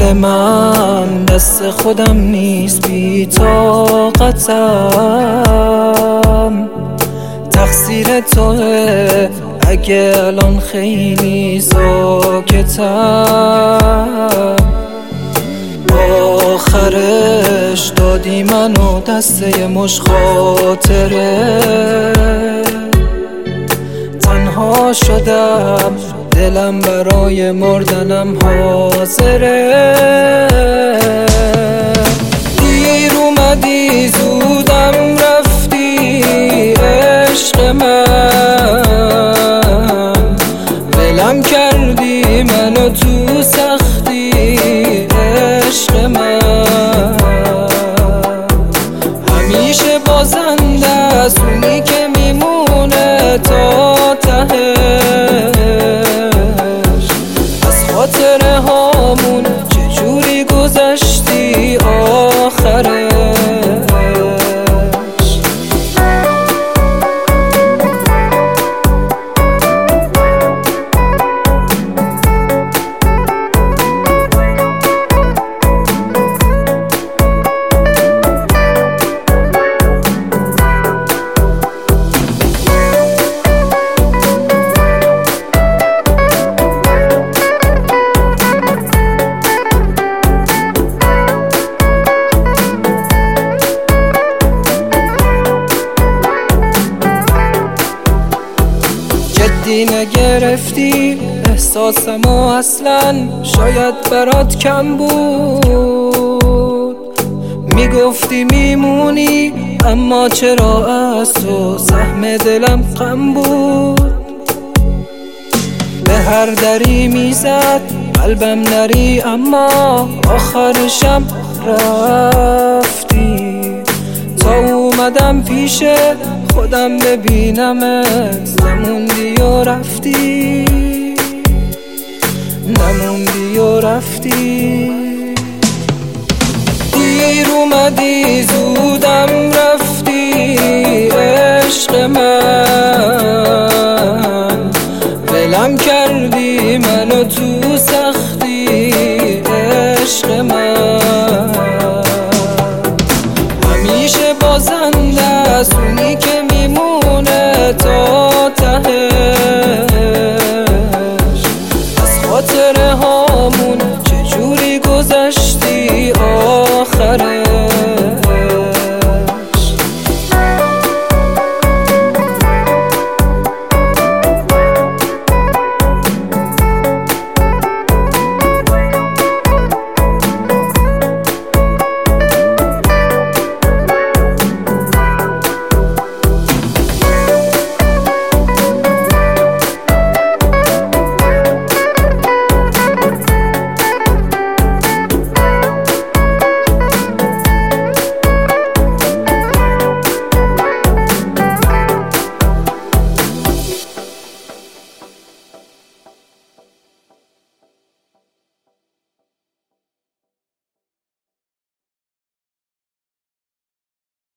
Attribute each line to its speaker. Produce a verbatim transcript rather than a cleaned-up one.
Speaker 1: دل من دست خودم نیست، بی طاقتم، تقصیر توه اگه الان خیلی ساکتم. آخرش دادی منو دسته مش خاطره، تنها شدم دلم برای مردنم حاضره. دیر اومدی زودم رفتی عشق من، ولم کردی منو تو سختی عشق من. همیشه بازنده از اونی که میمونه تا تهش، از خاطره هامون چجوری گذشتی آخرش. جدی نگرفتی احساسمو اصلا، شاید برات کم بود. میگفتی میمونی اما چرا از تو سهم دلم غم بود. به هر دری میزد قلبم نری اما آخرشم رفتی. تا اومدم پیش خودم ببینمت نموندی و رفتی، نموندی و رفتی. دیر اومدی زودم رفتی عشق من، ولم کردی منو تو سر